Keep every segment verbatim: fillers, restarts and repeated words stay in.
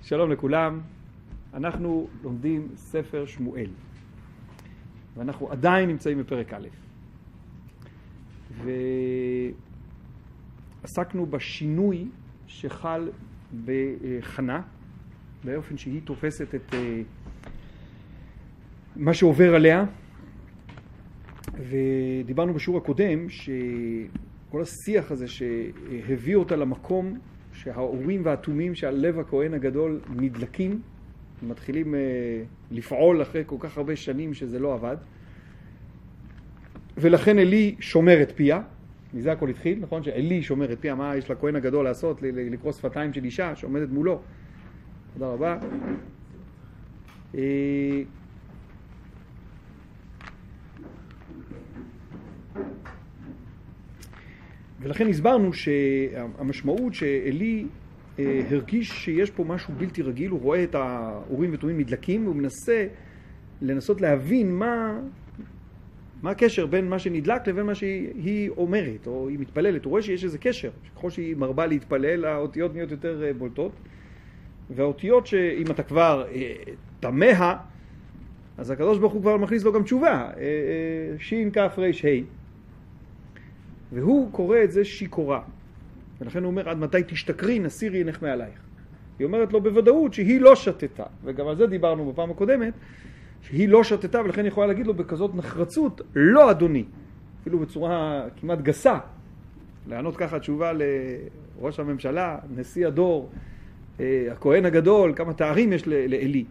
שלום לכולם, אנחנו לומדים ספר שמואל ואנחנו עדיין נמצאים בפרק א' ועסקנו בשינוי שחל בחנה באופן שהיא תופסת את מה שעובר עליה, ודיברנו בשיעור הקודם שכל השיח הזה שהביא אותה למקום שהאורים והתומים שעל לב הכהן הגדול נדלקים, מתחילים לפעול אחרי כל כך הרבה שנים שזה לא עבד, ולכן אלי שומר את פיה. מזה הכל התחיל, נכון? שאלי שומר את פיה. מה יש לכהן הגדול לעשות? לקרוא שפתיים של אישה שעומדת מולו. תודה רבה. ולכן הסברנו שהמשמעות שאלי הרגיש שיש פה משהו בלתי רגיל, הוא רואה את האורים ותומים נדלקים, והוא מנסה לנסות להבין מה, מה הקשר בין מה שנדלק לבין מה שהיא אומרת, או היא מתפללת. הוא רואה שיש איזה קשר, ככל שהיא מרבה להתפלל, האותיות נהיות יותר בולטות, והאותיות שאם אתה כבר תמה, אז הקדוש ברוך הוא כבר מכניס לו גם תשובה, שין כף ריש ה', והוא קורא את זה שיקורה. ולכן הוא אומר, עד מתי תשתכרי, נסירי עינך מעלייך. היא אומרת לו בוודאות שהיא לא שתתה, וגם על זה דיברנו בפעם הקודמת, שהיא לא שתתה, ולכן יכולה להגיד לו בכזאת נחרצות, לא אדוני, אפילו בצורה כמעט גסה, לענות ככה תשובה לראש הממשלה, נשיא הדור, הכהן הגדול, כמה תארים יש לאלי.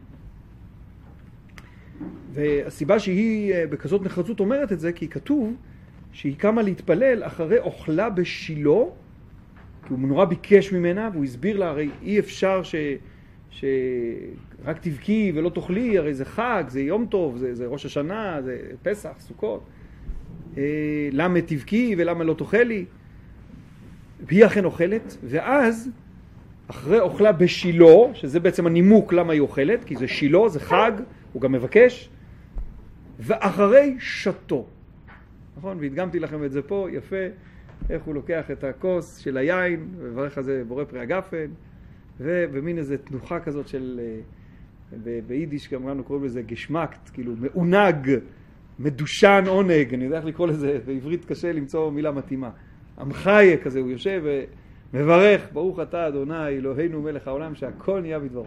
והסיבה שהיא בכזאת נחרצות אומרת את זה, כי כתוב שהיא קמה להתפלל אחרי אוכלה בשילו, כי הוא נורא ביקש ממנה, והוא הסביר לה, הרי אי אפשר ש... שרק תבכי ולא תאכלי, הרי זה חג, זה יום טוב, זה, זה ראש השנה, זה פסח, סוכות. אה, למה תבכי ולמה לא תאכלי? והיא אכן אוכלת, ואז אחרי אוכלה בשילו, שזה בעצם הנימוק למה היא אוכלת, כי זה שילו, זה חג, הוא גם מבקש, ואחרי שתו. נכון? והדגמתי לכם את זה פה, יפה, איך הוא לוקח את הכוס של היין, וברך הזה בורא פרי הגפן, ובמין איזו תנוחה כזאת של, ביידיש כמובן קוראים לזה גשמקט, כאילו מעונג, מדושן עונג, אני יודע איך לקרוא לזה, בעברית קשה למצוא מילה מתאימה. המחיה כזה, הוא יושב ומברך, ברוך אתה אדוני אלוהינו מלך העולם, שהכל נהיה בדברו.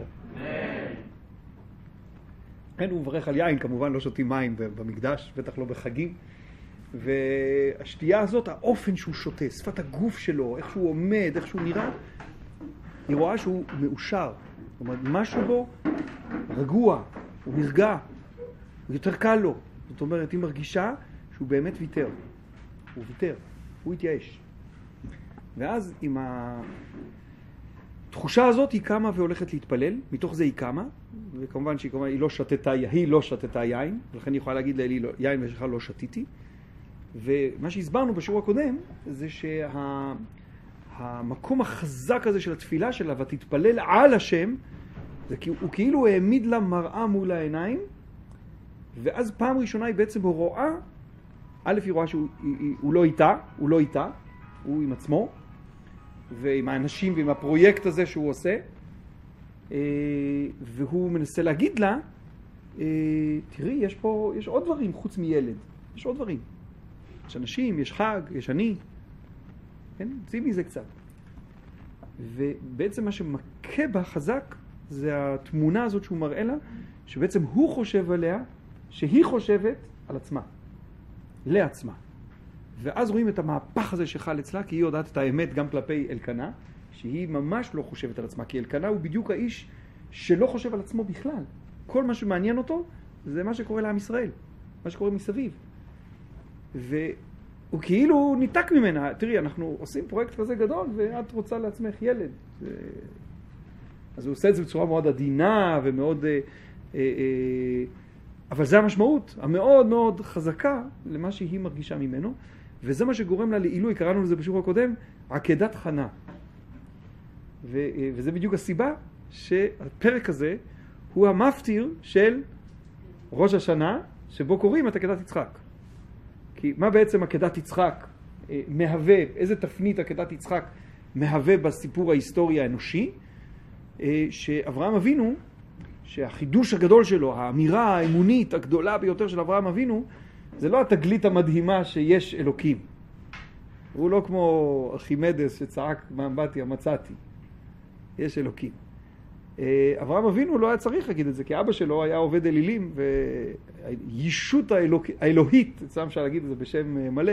כן, הוא מברך על יין, כמובן לא שותים מים במקדש, בטח לא בחגים. והשתייה הזאת, האופן שהוא שותה, שפת הגוף שלו, איך שהוא עומד, איך שהוא נראה, היא רואה שהוא מאושר. זאת אומרת, משהו בו רגוע, הוא נרגע, הוא יותר קל לו. זאת אומרת, היא מרגישה שהוא באמת ויתר. הוא ויתר, הוא התייאש. ואז עם התחושה הזאת היא קמה והולכת להתפלל, מתוך זה היא קמה, וכמובן שהיא כמובן, היא לא שתתה, היא לא שתתה יין, ולכן היא יכולה להגיד לאלי, יין ושלך לא שתיתי. ומה שהסברנו בשיעור הקודם זה שהמקום החזק הזה של התפילה שלה ותתפלל על השם, זה כי הוא כאילו העמיד לה מראה מול העיניים, ואז פעם ראשונה היא בעצם רואה, א' היא רואה שהוא היא, הוא לא איתה, הוא לא איתה, הוא עם עצמו, ועם האנשים ועם הפרויקט הזה שהוא עושה, והוא מנסה להגיד לה, תראי, יש פה, יש עוד דברים חוץ מילד, יש עוד דברים. יש אנשים, יש חג, יש אני. כן? צאי מזה קצת. ובעצם מה שמכה בה חזק זה התמונה הזאת שהוא מראה לה, שבעצם הוא חושב עליה, שהיא חושבת על עצמה. לעצמה. ואז רואים את המהפך הזה שחל אצלה, כי היא יודעת את האמת גם כלפי אלקנה, שהיא ממש לא חושבת על עצמה, כי אלקנה הוא בדיוק האיש שלא חושב על עצמו בכלל. כל מה שמעניין אותו זה מה שקורה לעם ישראל, מה שקורה מסביב. והוא כאילו ניתק ממנה, תראי, אנחנו עושים פרויקט כזה גדול ואת רוצה לעצמך ילד. אז הוא עושה את זה בצורה מאוד עדינה ומאוד, אבל זה המשמעות המאוד מאוד חזקה למה שהיא מרגישה ממנו, וזה מה שגורם לה לעילוי, קראנו לזה בשיעור הקודם, עקדת חנה. וזה בדיוק הסיבה שהפרק הזה הוא המפטיר של ראש השנה, שבו קוראים את עקדת יצחק. כי מה בעצם עקדת יצחק אה, מהווה, איזה תפנית עקדת יצחק מהווה בסיפור ההיסטורי האנושי? שאברהם אבינו, שהחידוש הגדול שלו, האמירה האמונית הגדולה ביותר של אברהם אבינו, זה לא התגלית המדהימה שיש אלוקים. הוא לא כמו ארכימדס שצעק מאמבטיה, מצאתי. יש אלוקים. אברהם אבינו לא היה צריך להגיד את זה, כי אבא שלו היה עובד אלילים, והישות האלוה... האלוהית, צריך אפשר להגיד את זה בשם מלא,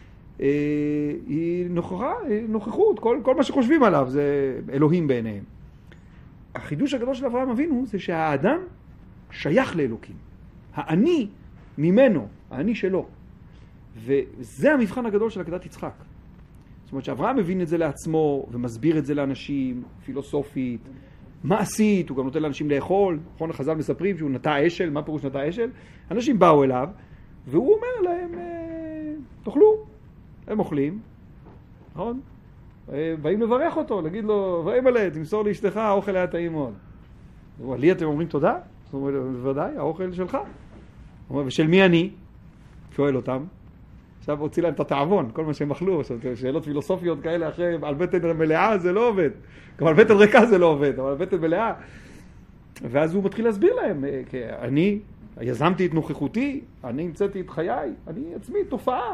היא נוכחה, היא נוכחות, כל, כל מה שחושבים עליו זה אלוהים בעיניהם. החידוש הגדול של אברהם אבינו זה שהאדם שייך לאלוקים. האני ממנו, האני שלו. וזה המבחן הגדול של עקדת יצחק. זאת אומרת שאברהם מבין את זה לעצמו ומסביר את זה לאנשים, פילוסופית, מעשית, הוא גם נותן לאנשים לאכול. נכון, החז"ל מספרים שהוא נטע אשל, מה פירוש נטע אשל? אנשים באו אליו והוא אומר להם, תאכלו. הם אוכלים, נכון? באים לברך אותו, להגיד לו, ואימא'לה, תמסור לאשתך, האוכל היה טעים מאוד. הוא אומר, לי אתם אומרים תודה? הוא אומר, בוודאי, האוכל שלך. הוא אומר, ושל מי אני? שואל אותם. עכשיו הוציא להם את התאבון, כל מה שהם אכלו, שאלות פילוסופיות כאלה, אחרי על בטן מלאה זה לא עובד. גם על בטן ריקה זה לא עובד, אבל על בטן מלאה. ואז הוא מתחיל להסביר להם, אני יזמתי את נוכחותי, אני המצאתי את חיי, אני עצמי תופעה.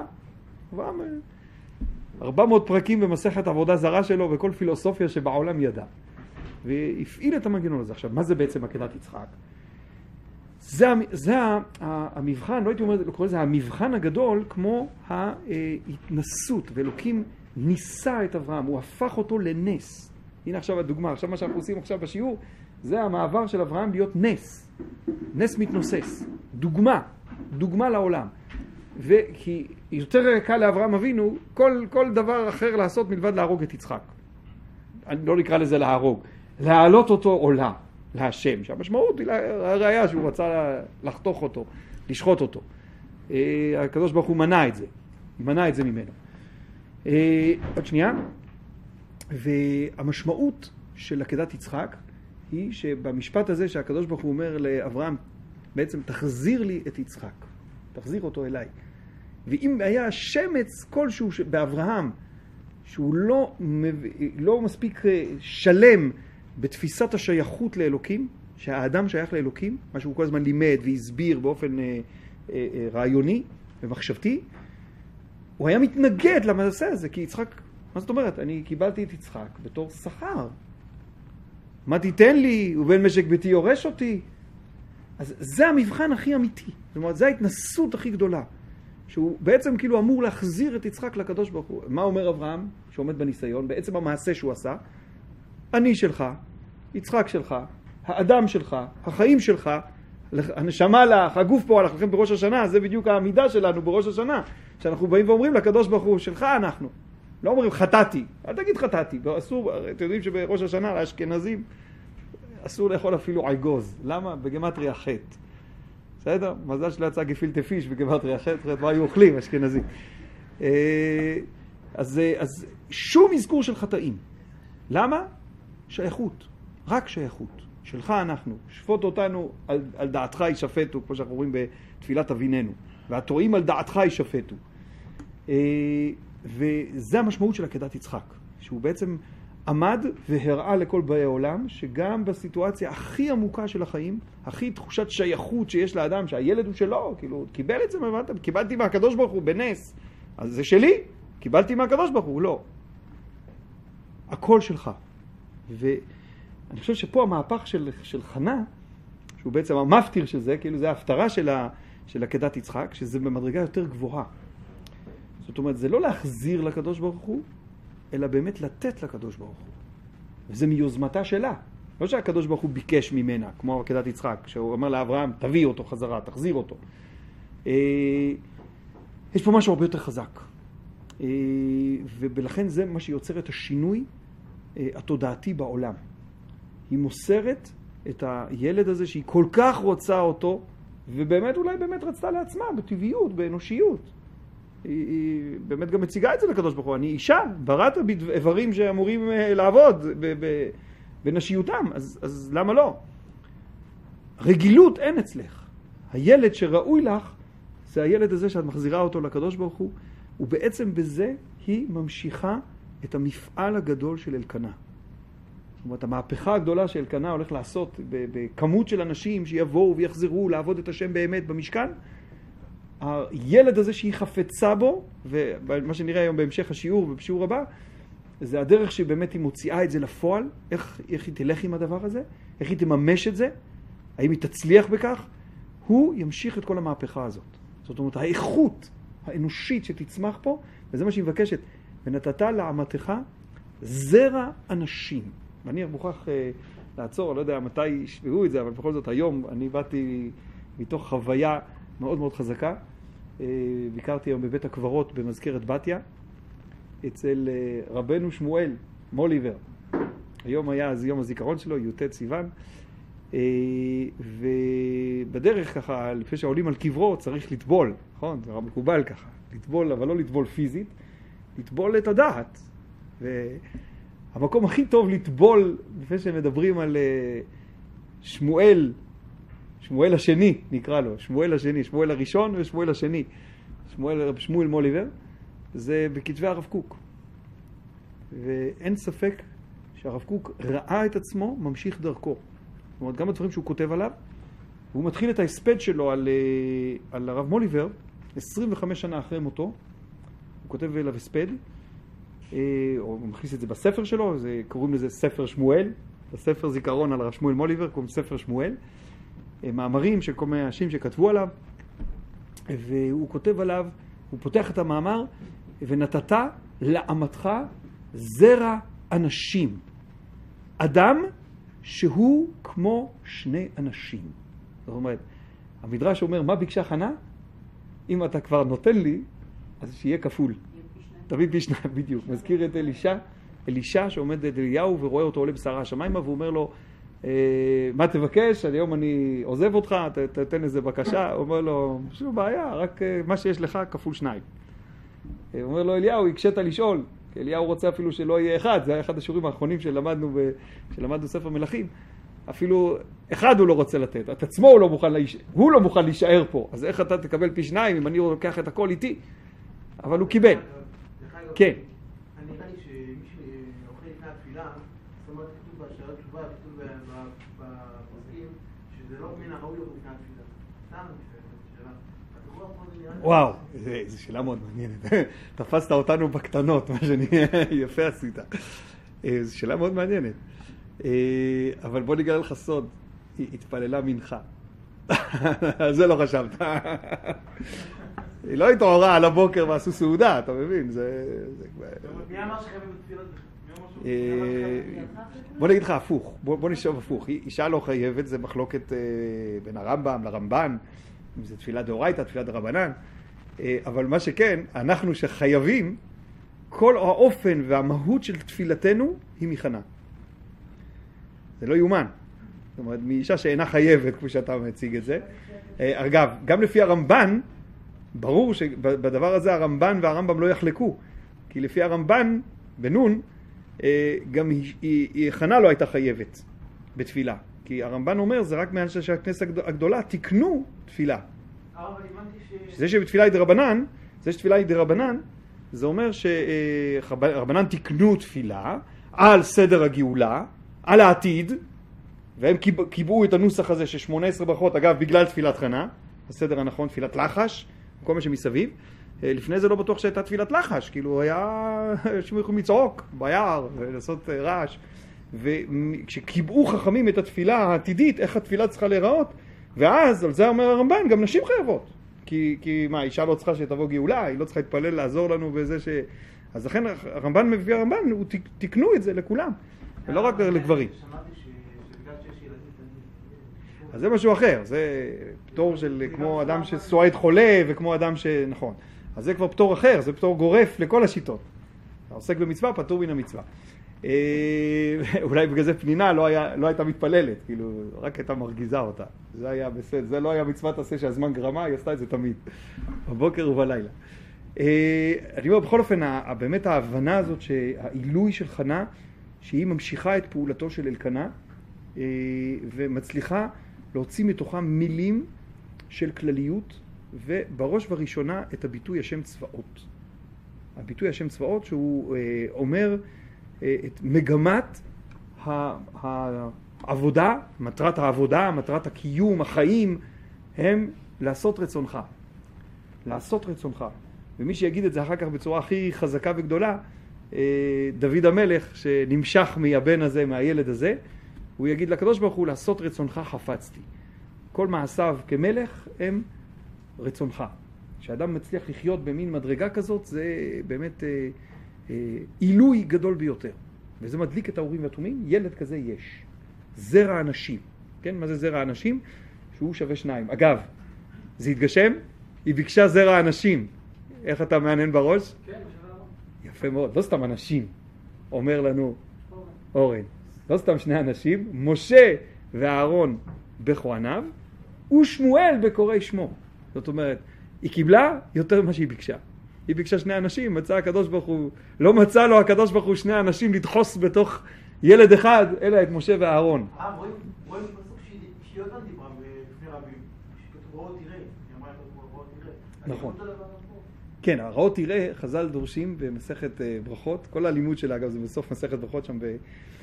ארבע מאות פרקים במסכת עבודה זרה שלו וכל פילוסופיה שבעולם ידע. והפעיל את המנגנון הזה. עכשיו, מה זה בעצם עקדת יצחק? זה, זה המבחן, לא הייתי אומר, לא קורא לזה המבחן הגדול, כמו ההתנסות, ואלוקים ניסה את אברהם, הוא הפך אותו לנס. הנה עכשיו הדוגמה, עכשיו מה שאנחנו עושים עכשיו בשיעור, זה המעבר של אברהם להיות נס. נס מתנוסס. דוגמה, דוגמה לעולם. וכי יותר קל לאברהם אבינו כל, כל דבר אחר לעשות מלבד להרוג את יצחק. אני לא נקרא לזה להרוג. להעלות אותו עולה, להשם. שהמשמעות היא הראיה שהוא רצה לחתוך אותו, לשחוט אותו. הקדוש ברוך הוא מנע את זה. מנע את זה ממנו. עוד שנייה. והמשמעות של עקדת יצחק היא שבמשפט הזה שהקדוש ברוך הוא אומר לאברהם, בעצם תחזיר לי את יצחק. תחזיר אותו אליי. ואם היה שמץ כלשהו באברהם, שהוא לא, לא מספיק שלם בתפיסת השייכות לאלוקים, שהאדם שייך לאלוקים, מה שהוא כל הזמן לימד והסביר באופן אה, אה, אה, רעיוני ומחשבתי, הוא היה מתנגד למעשה הזה, כי יצחק, מה זאת אומרת? אני קיבלתי את יצחק בתור שכר. מה תיתן לי? ובן משק ביתי יורש אותי. אז זה המבחן הכי אמיתי. זאת אומרת, זה ההתנסות הכי גדולה. שהוא בעצם כאילו אמור להחזיר את יצחק לקדוש ברוך הוא. מה אומר אברהם שעומד בניסיון? בעצם המעשה שהוא עשה, אני שלך, יצחק שלך, האדם שלך, החיים שלך, הנשמה לך, הגוף פה הלך לכם בראש השנה, זה בדיוק העמידה שלנו בראש השנה, שאנחנו באים ואומרים לקדוש ברוך הוא, שלך אנחנו. לא אומרים חטאתי, אל תגיד חטאתי, אסור, אתם יודעים שבראש השנה לאשכנזים אסור לאכול אפילו עיגוז. למה? בגמטריה חטא. בסדר? מזל שלא יצא גפילטע פיש בגמטריה חטא, מה היו אוכלים אשכנזים. אז, אז שום אזכור של חטאים. למה? שייכות. רק שייכות. שלך אנחנו. שפוט אותנו על, על דעתך ישפטו, כמו שאנחנו רואים בתפילת אביננו. והטועים על דעתך ישפטו. וזה המשמעות של עקדת יצחק. שהוא בעצם עמד והראה לכל באי העולם, שגם בסיטואציה הכי עמוקה של החיים, הכי תחושת שייכות שיש לאדם, שהילד הוא שלו, כאילו, קיבל את זה, קיבלתי מהקדוש ברוך הוא בנס. אז זה שלי, קיבלתי מהקדוש ברוך הוא, לא. הכל שלך. ואני חושב שפה המהפך של, של חנה, שהוא בעצם המפטיר של זה, כאילו זה ההפטרה של, ה, של עקדת יצחק, שזה במדרגה יותר גבוהה. זאת אומרת, זה לא להחזיר לקדוש ברוך הוא, אלא באמת לתת לקדוש ברוך הוא. וזה מיוזמתה שלה. לא שהקדוש ברוך הוא ביקש ממנה, כמו עקדת יצחק, שהוא אומר לאברהם, תביא אותו חזרה, תחזיר אותו. יש פה משהו הרבה יותר חזק. ולכן זה מה שיוצר את השינוי התודעתי בעולם. היא מוסרת את הילד הזה שהיא כל כך רוצה אותו, ובאמת אולי באמת רצתה לעצמה, בטבעיות, באנושיות. היא, היא באמת גם מציגה את זה לקדוש ברוך הוא. אני אישה, בראת באיברים שאמורים לעבוד ב, ב, בנשיותם, אז, אז למה לא? רגילות אין אצלך. הילד שראוי לך, זה הילד הזה שאת מחזירה אותו לקדוש ברוך הוא, ובעצם בזה היא ממשיכה את המפעל הגדול של אלקנה. זאת אומרת, המהפכה הגדולה שאלקנה הולך לעשות בכמות של אנשים שיבואו ויחזרו לעבוד את השם באמת במשכן, הילד הזה שהיא חפצה בו, ומה שנראה היום בהמשך השיעור ובשיעור הבא, זה הדרך שבאמת היא מוציאה את זה לפועל, איך, איך היא תלך עם הדבר הזה, איך היא תממש את זה, האם היא תצליח בכך, הוא ימשיך את כל המהפכה הזאת. זאת אומרת, האיכות האנושית שתצמח פה, וזה מה שהיא מבקשת, ונתת לעמתך זרע אנשים. ואני מוכרח אה, לעצור, לא יודע מתי ישמעו את זה, אבל בכל זאת היום אני באתי מתוך חוויה מאוד מאוד חזקה. אה, ביקרתי היום בבית הקברות במזכרת בתיה, אצל אה, רבנו שמואל מוליבר. היום היה אז יום הזיכרון שלו, י"ט סיוון, אה, ובדרך ככה, לפני שעולים על קברו צריך לטבול, נכון? זה מקובל ככה, לטבול, אבל לא לטבול פיזית, לטבול את הדעת. והמקום הכי טוב לטבול, לפני שמדברים על שמואל, שמואל השני נקרא לו, שמואל השני, שמואל הראשון ושמואל השני, שמואל, שמואל מוליבר, זה בכתבי הרב קוק. ואין ספק שהרב קוק ראה את עצמו ממשיך דרכו. זאת אומרת, גם הדברים שהוא כותב עליו, והוא מתחיל את ההספד שלו על, על הרב מוליבר, עשרים וחמש שנה אחרי מותו, הוא כותב אליו הספד, או הוא מכניס את זה בספר שלו, זה, קוראים לזה ספר שמואל, בספר זיכרון על הרב שמואל מוליבר, קוראים ספר שמואל, מאמרים של כל מיני אנשים שכתבו עליו, והוא כותב עליו, הוא פותח את המאמר, ונתת לעמתך זרע אנשים. אדם שהוא כמו שני אנשים. זאת אומרת, המדרש אומר, מה ביקשה חנה? אם אתה כבר נותן לי, אז שיהיה כפול. תביא פי שניים, בדיוק. מזכיר את אלישע, אלישע שעומד את אליהו ורואה אותו עולה בשערה השמיימה, והוא אומר לו, מה תבקש? היום אני עוזב אותך, תתן איזה בקשה. הוא אומר לו, שום בעיה, רק מה שיש לך כפול שניים. הוא אומר לו, אליהו, הקשת לשאול. כי אליהו רוצה אפילו שלא יהיה אחד, זה היה אחד השיעורים האחרונים שלמדנו, ב... שלמדנו ספר מלכים. אפילו אחד הוא לא רוצה לתת, את עצמו הוא לא מוכן, להיש... הוא לא מוכן להישאר פה. אז איך אתה תקבל פי שניים אם אני לוקח את הכל איתי? אבל הוא קיבל. כן. אני נראה לי שמישהו אוכל לפני התפילה, זאת אומרת, כתוב בשאלות תשובה, כתוב בפוסקים, שזה לא מן הראוי לו לפני התפילה. סתם, שאלה. וואו, זו שאלה מאוד מעניינת. תפסת אותנו בקטנות, מה שאני יפה עשית. זו שאלה מאוד מעניינת. אבל בוא נגלה לך סוד, היא התפללה מנחה. על זה לא חשבת. היא לא התעוררה על הבוקר ועשו סעודה, אתה מבין? זה... מי אמר שחייבים בתפילות? בוא נגיד לך הפוך, בוא נשאב הפוך. אישה לא חייבת, זה מחלוקת בין הרמב"ם לרמב"ן, אם זה תפילה דאורייתא, תפילה דרבנן. אבל מה שכן, אנחנו שחייבים, כל האופן והמהות של תפילתנו היא מחנה. זה לא יומן. זאת אומרת, מאישה שאינה חייבת, כמו שאתה מציג את זה. אגב, גם לפי הרמב"ן, ברור שבדבר הזה הרמב"ן והרמב"ם לא יחלקו. כי לפי הרמב"ן, בנון, גם היא חנה לא הייתה חייבת בתפילה. כי הרמב"ן אומר, זה רק מאנשי שהכנסת הגדולה תקנו תפילה. זה שבתפילה היא דרבנן, זה שתפילה היא דרבנן, זה אומר שרבנן תקנו תפילה על סדר הגאולה, על העתיד, והם קיבעו את הנוסח הזה של שמונה עשרה ברכות, אגב, בגלל תפילת חנה, הסדר הנכון, תפילת לחש, כל מה שמסביב. לפני זה לא בטוח שהייתה תפילת לחש, כאילו היה שהם יכולים לצעוק ביער ולעשות רעש. וכשקיבעו חכמים את התפילה העתידית, איך התפילה צריכה להיראות, ואז, על זה אומר הרמב"ן, גם נשים חייבות. כי, כי מה, אישה לא צריכה שתבוא גאולה, היא לא צריכה להתפלל לעזור לנו בזה ש... אז לכן הרמב"ן מביא הרמב"ן, הוא תקנו את זה לכולם, ולא רק לגברים. אז זה משהו אחר, זה פטור של כמו אדם שסועד חולה וכמו אדם ש... נכון. אז זה כבר פטור אחר, זה פטור גורף לכל השיטות. העוסק במצווה, פטור מן המצווה. אולי בגלל זה פנינה לא, היה, לא הייתה מתפללת, כאילו, רק הייתה מרגיזה אותה. זה היה בסדר, זה לא היה מצוות עשה שהזמן גרמה, היא עשתה את זה תמיד, בבוקר ובלילה. אני אומר, בכל אופן, באמת ההבנה הזאת שהעילוי של חנה, שהיא ממשיכה את פעולתו של אלקנה, ומצליחה להוציא מתוכה מילים של כלליות, ובראש וראשונה את הביטוי השם צבאות. הביטוי השם צבאות שהוא אומר את מגמת העבודה, מטרת העבודה, מטרת הקיום, החיים, הם לעשות רצונך. לעשות רצונך. ומי שיגיד את זה אחר כך בצורה הכי חזקה וגדולה, דוד המלך שנמשך מהבן הזה, מהילד הזה, הוא יגיד לקדוש ברוך הוא, לעשות רצונך חפצתי. כל מעשיו כמלך הם רצונך. כשאדם מצליח לחיות במין מדרגה כזאת, זה באמת אה, אה, עילוי גדול ביותר. וזה מדליק את האורים והתומים. ילד כזה יש. זרע אנשים. כן? מה זה זרע אנשים? שהוא שווה שניים. אגב, זה התגשם? היא ביקשה זרע אנשים. איך אתה מעניין בראש? כן, שווה ארון. יפה מאוד. לא סתם אנשים. אומר לנו אורן. אורן. לא סתם שני אנשים. משה ואהרון בכהניו, ושמואל בקוראי שמו. זאת אומרת, היא קיבלה יותר ממה שהיא ביקשה. היא ביקשה שני אנשים, מצא הקדוש ברוך הוא, לא מצא לו הקדוש ברוך הוא שני אנשים לדחוס בתוך ילד אחד, אלא את משה ואהרון. אה, רואים, רואים בסוף שהיא עוד דיברה בפני רבים, שכתוב ראות תראה, היא אמרה את ראות תראה. נכון. כן, הרעות תראה, חז"ל דורשים במסכת ברכות, כל הלימוד שלה, אגב, זה בסוף מסכת ברכות שם ב...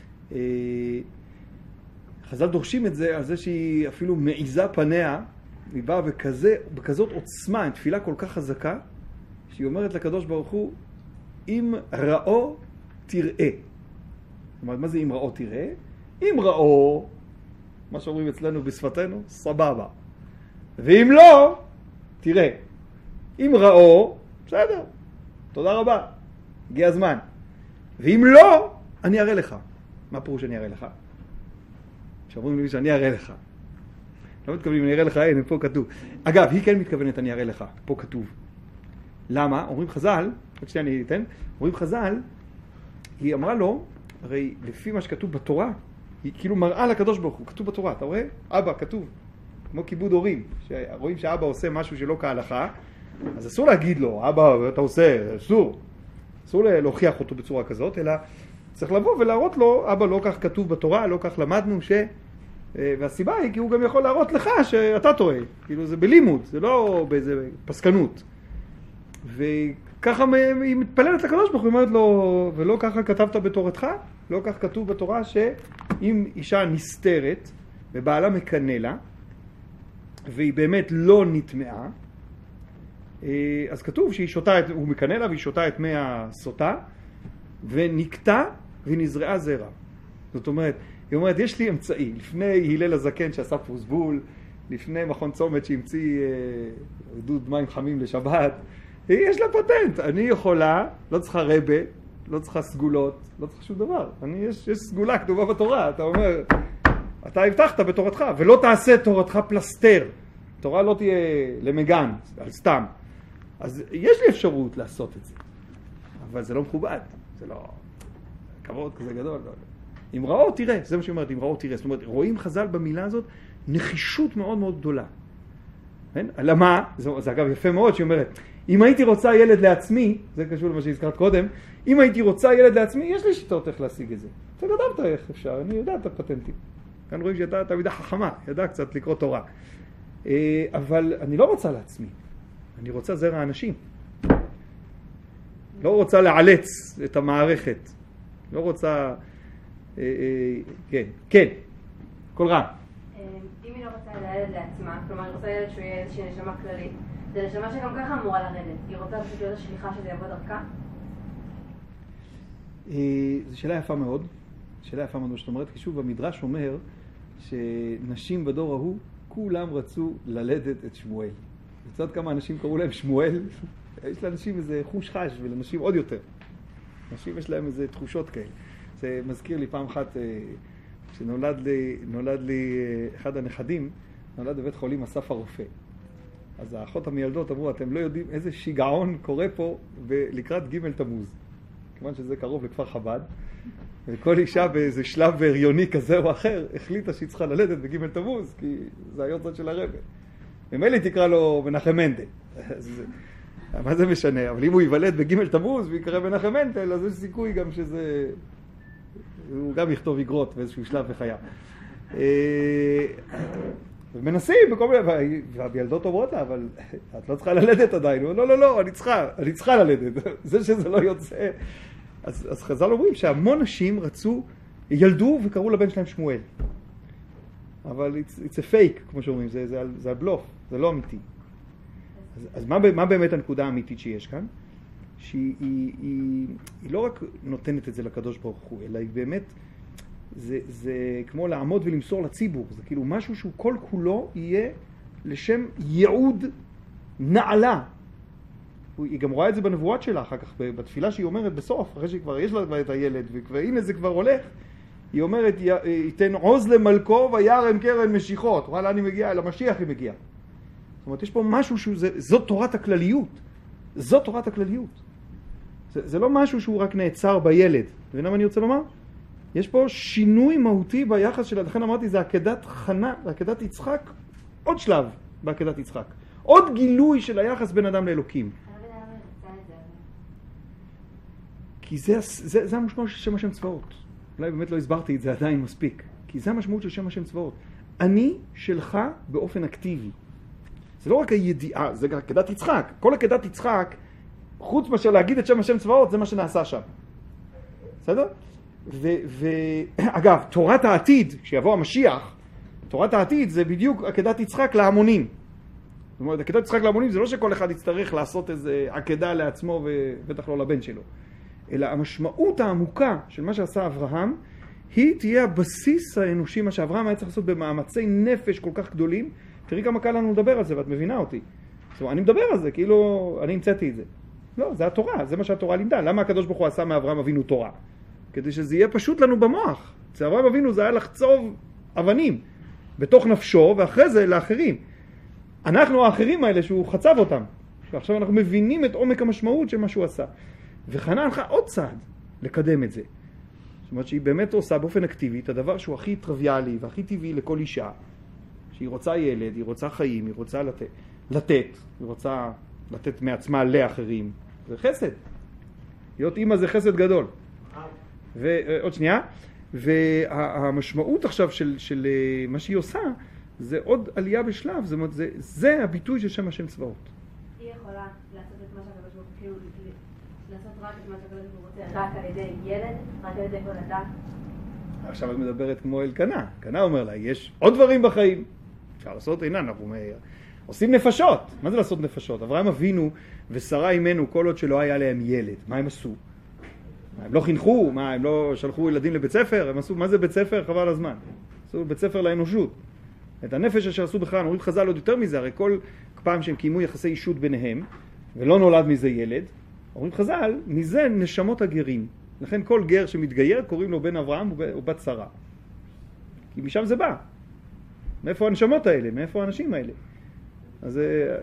חז"ל דורשים את זה על זה שהיא אפילו מעיזה פניה, היא באה בכזה, בכזאת עוצמה, עם תפילה כל כך חזקה, שהיא אומרת לקדוש ברוך הוא, אם ראו תראה. זאת אומרת, מה זה אם ראו תראה? אם ראו, מה שאומרים אצלנו בשפתנו, סבבה. ואם לא, תראה. אם ראו, בסדר, תודה רבה, הגיע הזמן. ואם לא, אני אראה לך. מה פירוש אני אראה לך? שאומרים לי שאני אראה לך. לא מתכוונים, אני אראה לך, הנה, פה כתוב. אגב, היא כן מתכוונת, אני אראה לך, פה כתוב. למה? אומרים חז"ל, עוד שנייה אני אתן, אומרים חז"ל, היא אמרה לו, הרי לפי מה שכתוב בתורה, היא כאילו מראה לקדוש ברוך הוא, כתוב בתורה, אתה רואה? אבא, כתוב, כמו כיבוד הורים, שרואים שאבא עושה משהו שלא כהלכה, אז אסור להגיד לו, אבא, אתה עושה, אסור. אסור להוכיח אותו בצורה כזאת, אלא צריך לבוא ולהראות לו, אבא, לא כך כתוב בתורה, לא כך למדנו ש... והסיבה היא כי הוא גם יכול להראות לך שאתה טועה. כאילו זה בלימוד, זה לא באיזה פסקנות. וככה היא מתפללת לקדוש ברוך הוא, היא אומרת לו, ולא ככה כתבת בתורתך, לא כך כתוב בתורה שאם אישה נסתרת ובעלה מקנא לה, והיא באמת לא נטמעה, אז כתוב שהיא שותה את, הוא מקנא לה והיא שותה את מי הסוטה, ונקטע והיא נזרעה זרע. זאת אומרת, היא אומרת, יש לי אמצעי, לפני הלל הזקן שעשה פוסבול, לפני מכון צומת שהמציא עידוד מים חמים לשבת, יש לה פטנט, אני יכולה, לא צריכה רבה, לא צריכה סגולות, לא צריכה שום דבר. אני, יש, יש סגולה כתובה בתורה, אתה אומר, אתה הבטחת בתורתך, ולא תעשה תורתך פלסטר. תורה לא תהיה למגן, על סתם. אז יש לי אפשרות לעשות את זה, אבל זה לא מכובד, זה לא כבוד כזה גדול. לא. אם ראו תראה, זה מה שאומרת, אם ראו תראה. זאת אומרת, רואים חז"ל במילה הזאת נחישות מאוד מאוד גדולה. כן? למה? זה, זה אגב יפה מאוד שהיא אומרת, אם הייתי רוצה ילד לעצמי, זה קשור למה שהזכרת קודם, אם הייתי רוצה ילד לעצמי, יש לי שיטות איך להשיג את זה. אתה כתבת איך אפשר, אני יודע את הפטנטים. כאן רואים שאתה תלמידה חכמה, ידע קצת לקרוא תורה. אבל אני לא רוצה לעצמי, אני רוצה זרע אנשים. לא רוצה לעלץ את המערכת. לא רוצה... כן, כן, כל רע. אם היא לא רוצה לילד לעצמה, כלומר היא רוצה ילד שהוא יהיה איזושהי נשמה כללית, זה נשמה שגם ככה אמורה לרדת. היא רוצה פשוט להיות השליחה שזה יבוא דרכה? זו שאלה יפה מאוד. שאלה יפה מאוד, זאת אומרת, כי שוב המדרש אומר שנשים בדור ההוא כולם רצו ללדת את שמואל. מצד כמה אנשים קראו להם שמואל, יש לאנשים איזה חוש חש ולאנשים עוד יותר. אנשים יש להם איזה תחושות כאלה. זה מזכיר לי פעם אחת שנולד לי, נולד לי אחד הנכדים, נולד בבית חולים אסף הרופא. אז האחות המילדות אמרו, אתם לא יודעים איזה שיגעון קורה פה לקראת ג' תמוז. כיוון שזה קרוב לכפר חב"ד, וכל אישה באיזה שלב הריוני כזה או אחר החליטה שהיא צריכה ללדת בג' תמוז, כי זה היורצות של הרבא. ומילא תקרא לו מנחם מנדל. מה זה משנה? אבל אם הוא ייוולד בג' תמוז ויקרא מנחם מנדל, אז יש סיכוי גם שזה... הוא גם יכתוב אגרות באיזשהו שלב בחייו. ומנסים בכל מיני, והילדות אומרות לה, אבל את לא צריכה ללדת עדיין. לא, לא, לא, אני צריכה, אני צריכה ללדת. זה שזה לא יוצא. אז, אז חז"ל אומרים שהמון נשים רצו ילדו וקראו לבן שלהם שמואל. אבל it's, it's a fake, כמו שאומרים, זה, זה, זה הבלוף, זה לא אמיתי. אז, אז מה, מה באמת הנקודה האמיתית שיש כאן? שהיא היא, היא, היא לא רק נותנת את זה לקדוש ברוך הוא, אלא היא באמת, זה, זה כמו לעמוד ולמסור לציבור, זה כאילו משהו שהוא כל כולו יהיה לשם ייעוד נעלה. היא גם רואה את זה בנבואות שלה, אחר כך בתפילה שהיא אומרת בסוף, אחרי שכבר יש לה את הילד, והנה זה כבר הולך, היא אומרת, ייתן עוז למלכו וירם קרן משיכות. וואלה, אני מגיע, אל המשיח היא מגיעה. זאת אומרת, יש פה משהו שזאת תורת הכלליות. זאת תורת הכלליות. זה, זה לא משהו שהוא רק נעצר בילד. מבינה מה אני רוצה לומר? יש פה שינוי מהותי ביחס שלה. לכן אמרתי, זה עקדת חנה, עקדת יצחק, עוד שלב בעקדת יצחק. עוד גילוי של היחס בין אדם לאלוקים. כי זה, זה, זה המשמעות של שם השם צבאות. אולי באמת לא הסברתי את זה עדיין מספיק. כי זה המשמעות של שם השם צבאות. אני שלך באופן אקטיבי. זה לא רק הידיעה, זה עקדת יצחק. כל עקדת יצחק, חוץ מאשר להגיד את שם השם צבאות, זה מה שנעשה שם. בסדר? ואגב, תורת העתיד, כשיבוא המשיח, תורת העתיד זה בדיוק עקדת יצחק להמונים. זאת אומרת, עקדת יצחק להמונים זה לא שכל אחד יצטרך לעשות איזה עקדה לעצמו ובטח לא לבן שלו. אלא המשמעות העמוקה של מה שעשה אברהם, היא תהיה הבסיס האנושי, מה שאברהם היה צריך לעשות במאמצי נפש כל כך גדולים. תראי כמה קל לנו לדבר על זה, ואת מבינה אותי. זאת אומרת, אני מדבר על זה, כאילו אני המצאתי את זה. לא, זה התורה, זה מה שהתורה לימדה. למה הקדוש ברוך הוא עשה מאברהם אבינו תורה? כדי שזה יהיה פשוט לנו במוח. אצל אברהם אבינו זה היה לחצוב אבנים בתוך נפשו, ואחרי זה לאחרים. אנחנו האחרים האלה שהוא חצב אותם. ועכשיו אנחנו מבינים את עומק המשמעות של מה שהוא עשה. וחנה הלכה עוד צעד לקדם את זה. זאת אומרת שהיא באמת עושה באופן אקטיבי את הדבר שהוא הכי טריוויאלי והכי טבעי לכל אישה. שהיא רוצה ילד, היא רוצה חיים, היא רוצה לתת, לתת, היא רוצה לתת מעצמה לאחרים. זה חסד. להיות אימא זה חסד גדול. ועוד שנייה, והמשמעות עכשיו של, של מה שהיא עושה, זה עוד עלייה בשלב, זאת אומרת, זה, זה הביטוי של שם השם צבאות. היא יכולה לעשות את מה שהקדוש ברוך הוא, כאילו, לעשות רק את מה שהקדוש ברוך הוא רוצה, רק על ידי ילד, רק על ידי הולדה. עכשיו את מדברת כמו אלקנה. אלקנה אומר לה, יש עוד דברים בחיים. אפשר לעשות, הנה, אנחנו עושים נפשות. מה זה לעשות נפשות? אברהם אבינו ושרה אימנו, כל עוד שלא היה להם ילד. מה הם עשו? מה, הם לא חינכו? מה, הם לא שלחו ילדים לבית ספר? הם עשו, מה זה בית ספר? חבל הזמן. עשו בית ספר לאנושות. את הנפש אשר עשו בכלל, אומרים חז"ל עוד יותר מזה, הרי כל פעם שהם קיימו יחסי אישות ביניהם, ולא נולד מזה ילד, אומרים חז"ל, מזה נשמות הגרים. לכן כל גר שמתגייר קוראים לו בן אברהם או בת שרה. כי משם זה בא. מאיפה הנשמות האלה? מאיפה האנשים האלה? אז...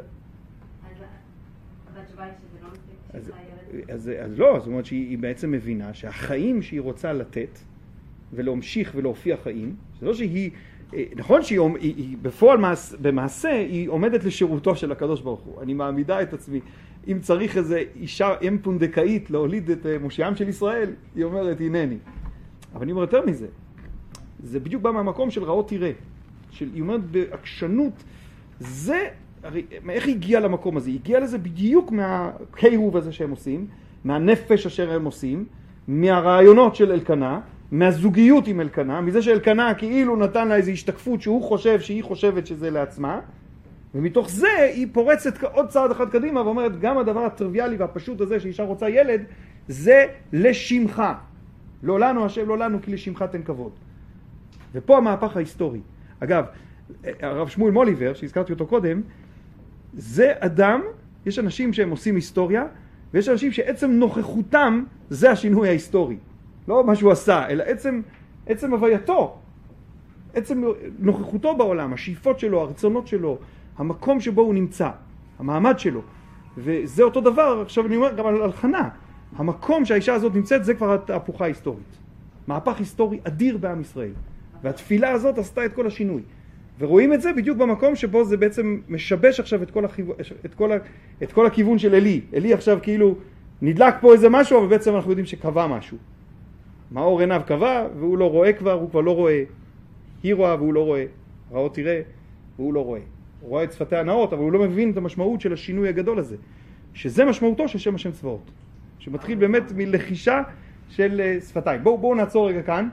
אז, אז, אז לא, זאת אומרת שהיא בעצם מבינה שהחיים שהיא רוצה לתת ולהמשיך ולהופיע חיים, זה לא שהיא, נכון שהיא היא, היא, בפועל מעש, במעשה היא עומדת לשירותו של הקדוש ברוך הוא. אני מעמידה את עצמי, אם צריך איזה אישה אם פונדקאית להוליד את מושיעם של ישראל, היא אומרת הנני. אבל אני אומר יותר מזה, זה בדיוק בא מהמקום של ראות תראה, של היא אומרת בעקשנות, זה, הרי, איך היא הגיעה למקום הזה? היא הגיעה לזה בדיוק מהקירוב הזה שהם עושים, מהנפש אשר הם עושים, מהרעיונות של אלקנה, מהזוגיות עם אלקנה, מזה שאלקנה כאילו נתן לה איזו השתקפות שהוא חושב שהיא חושבת שזה לעצמה, ומתוך זה היא פורצת עוד צעד אחד קדימה ואומרת גם הדבר הטריוויאלי והפשוט הזה שאישה רוצה ילד, זה לשמך. לא לנו השם, לא לנו, כי לשמך תן כבוד. ופה המהפך ההיסטורי. אגב, הרב שמואל מוליבר, שהזכרתי אותו קודם, זה אדם, יש אנשים שהם עושים היסטוריה, ויש אנשים שעצם נוכחותם זה השינוי ההיסטורי. לא מה שהוא עשה, אלא עצם, עצם הווייתו, עצם נוכחותו בעולם, השאיפות שלו, הרצונות שלו, המקום שבו הוא נמצא, המעמד שלו. וזה אותו דבר, עכשיו אני אומר גם על, על חנה. המקום שהאישה הזאת נמצאת זה כבר התהפוכה ההיסטורית. מהפך היסטורי אדיר בעם ישראל. והתפילה הזאת עשתה את כל השינוי. ורואים את זה בדיוק במקום שבו זה בעצם משבש עכשיו את כל, החיו... את כל, ה... את כל הכיוון של אלי. אלי עכשיו כאילו נדלק פה איזה משהו, אבל בעצם אנחנו יודעים שקבע משהו. מאור עיניו קבע, והוא לא רואה כבר, הוא כבר לא רואה. היא רואה והוא לא רואה. ראות תראה, והוא לא רואה. הוא רואה את שפתי הנאות, אבל הוא לא מבין את המשמעות של השינוי הגדול הזה. שזה משמעותו של שם השם צבאות. שמתחיל באמת מלחישה של שפתיים. בואו בואו נעצור רגע כאן,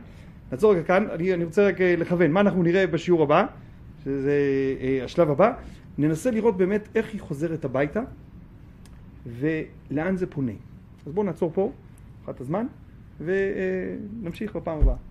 נעצור רגע כאן, אני, אני רוצה רק לכוון, מה אנחנו נראה בשיעור הבא, שזה אה, השלב הבא, ננסה לראות באמת איך היא חוזרת הביתה, ולאן זה פונה. אז בואו נעצור פה, אחת הזמן, ונמשיך בפעם הבאה.